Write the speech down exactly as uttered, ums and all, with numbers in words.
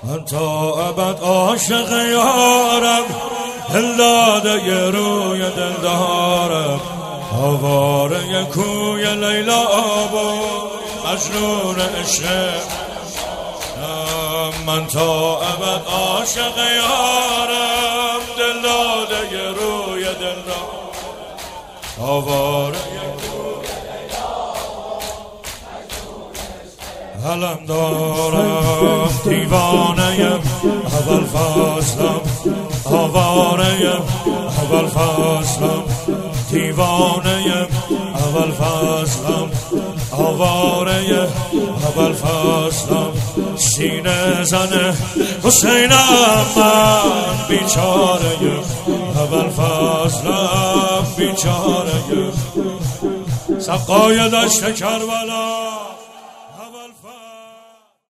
من تا ابد عاشق یارم، دل داده روی دل دارم، آواره کوی لیلا بود مجنون عشق. من تا ابد عاشق یارم، دل داده روی دل دارم، آواره علم دارم، دیوانه اول فصلم، آواره اول فصلم، دیوانه اول فصلم، آواره اول فصلم، سینه زن حسینم من، بیچاره اول فصلم، بیچاره سقای دشت کربلا.